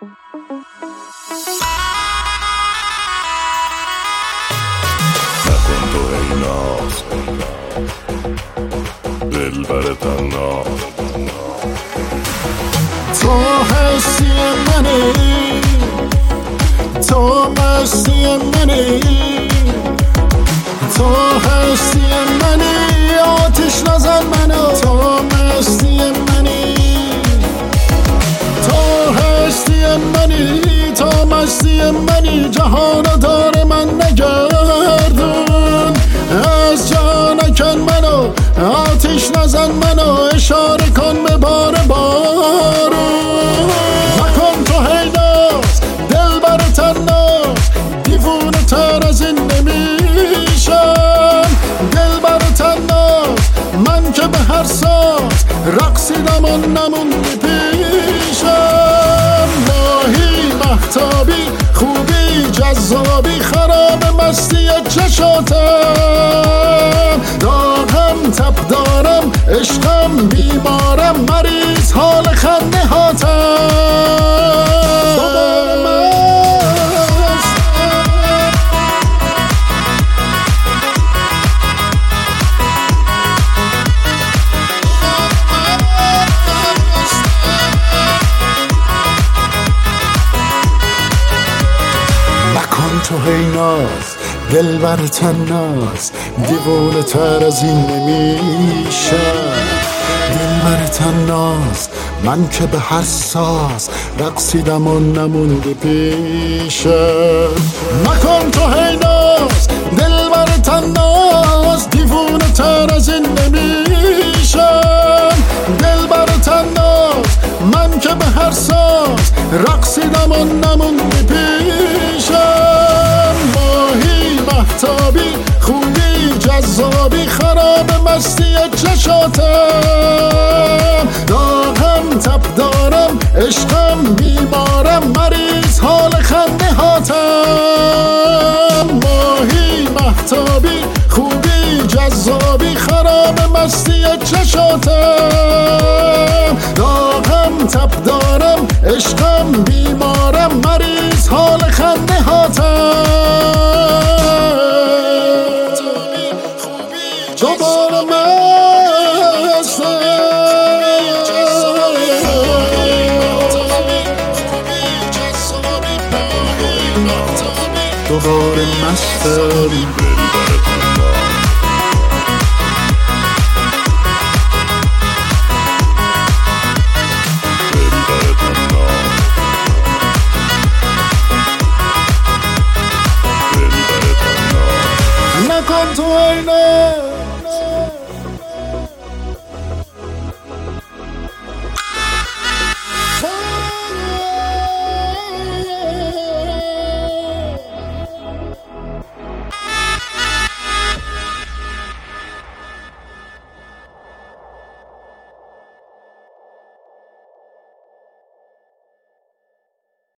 نکن تو ای ناز دلبر تناز، تو هستی منی، تو مستی منی، تو هستی منی، آتش نزن منو، تو مستی منی، تو هستی منی، تو مستی منی، جهانو دار من نگردون، از جا نکن منو، آتش نزن منو، اشاره کن به بار بارون، نکن تو هی ناز دلبر تناز، دیوونه تر از این نمیشم، دلبر تناز من که به هر ساز رقصیدم و نموندی پیشم، ماهی مهتابی خوبی جذابی خراب مستی چشاتم، داغم تب دارم عشقم بیمارم مریض حال خنده هاتم، تو هی ناز دلبر تناز، دیوونه تر از این نمیشم، دلبر تناز من که به هر ساز رقصیدم و نمونده پیشم، نکن تو هی ناز دلبر تناز، دیوونه تر از این نمیشم، دلبر تناز من که به هر ساز رقصیدم و نمونده پیشم، ماهی مهتابی خوبی جذابی خراب مستی چشاتم، داغم تب دارم عشقم بیمارم مریض حال خنده هاتم، ماهی مهتابی خوبی جذابی خراب مستی چشاتم، داغم تب دارم عشقم بیمارم مریض حال خنده هاتم، دوباره دوباره مستم، نکن تو اینه